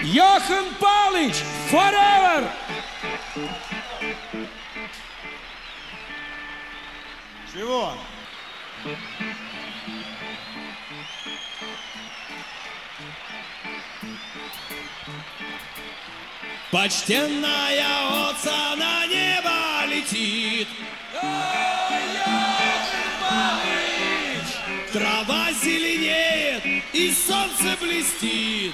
Йохан Палыч, forever! Чего? Почтенная овца на небо летит. Трава зеленеет и солнце блестит.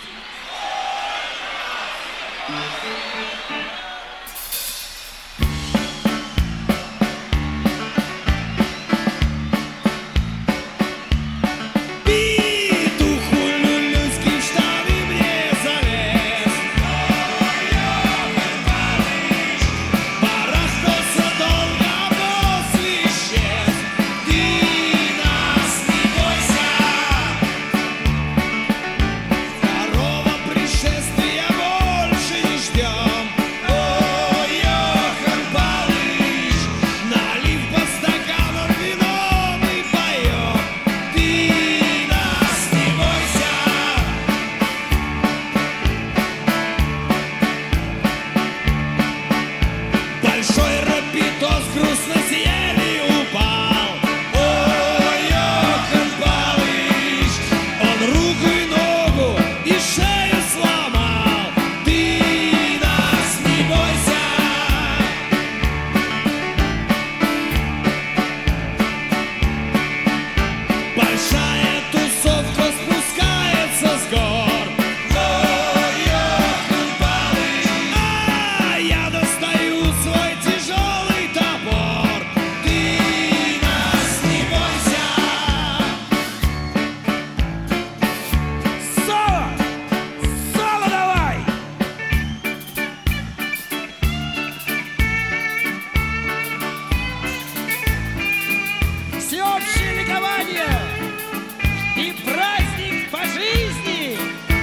Всеобщее ликование и праздник по жизни!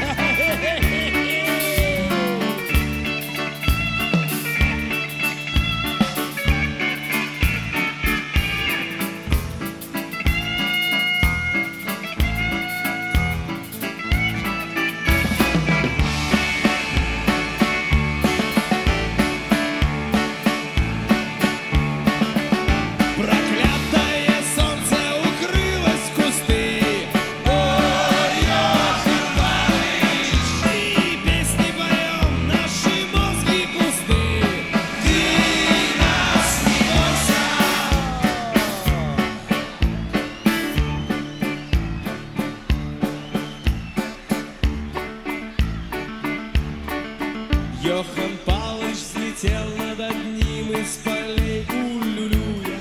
Йохан Палыч взлетел над одним из полей улюлюя.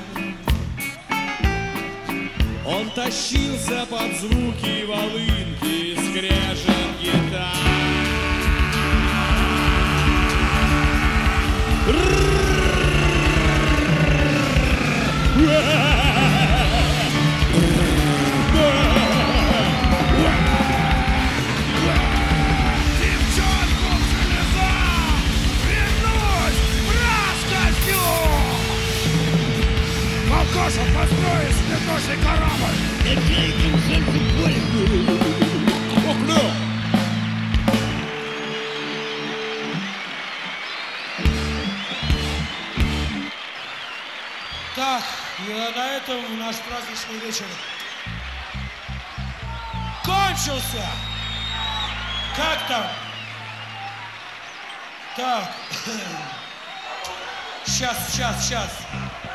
Он тащился под звуки волынки, скрежет гитар. Волкоша, построй светоший корабль! Так, и на этом наш праздничный вечер кончился! Как там? Так, сейчас.